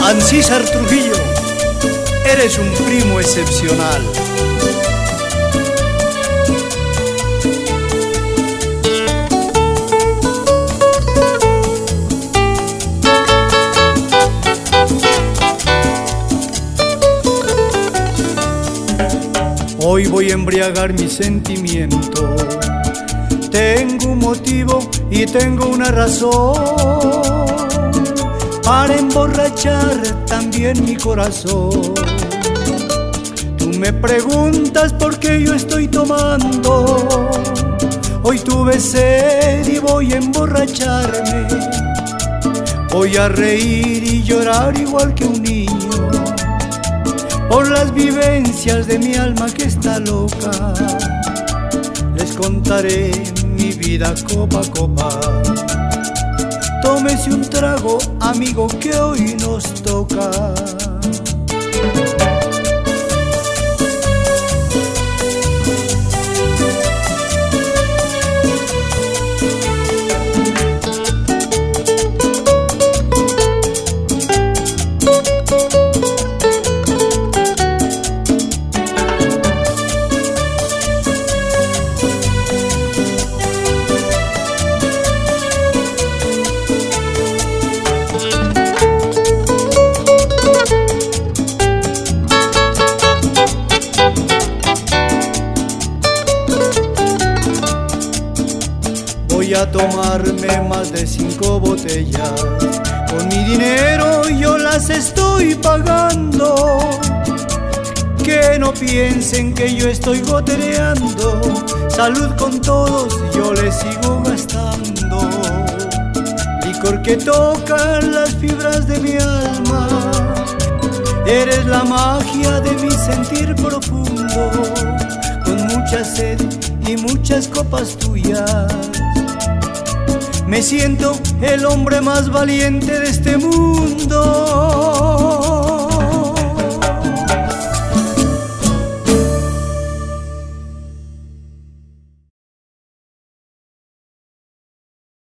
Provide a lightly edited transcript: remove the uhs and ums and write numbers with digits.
Ancísar Trujillo, eres un primo excepcional. Hoy voy a embriagar mi sentimiento. Tengo un motivo y tengo una razón para emborrachar también mi corazón. Tú me preguntas por qué yo estoy tomando. Hoy tuve sed y voy a emborracharme. Voy a reír y llorar igual que un niño por las vivencias de mi alma que está loca. Les contaré mi vida copa a copa. Tómese un trago, amigo, que hoy nos toca. Voy a tomarme más de 5 botellas. Con mi dinero yo las estoy pagando. Que no piensen que yo estoy gotereando. Salud con todos, yo les sigo gastando. Licor que toca las fibras de mi alma. Eres la magia de mi sentir profundo. Con mucha sed y muchas copas tuyas, me siento el hombre más valiente de este mundo.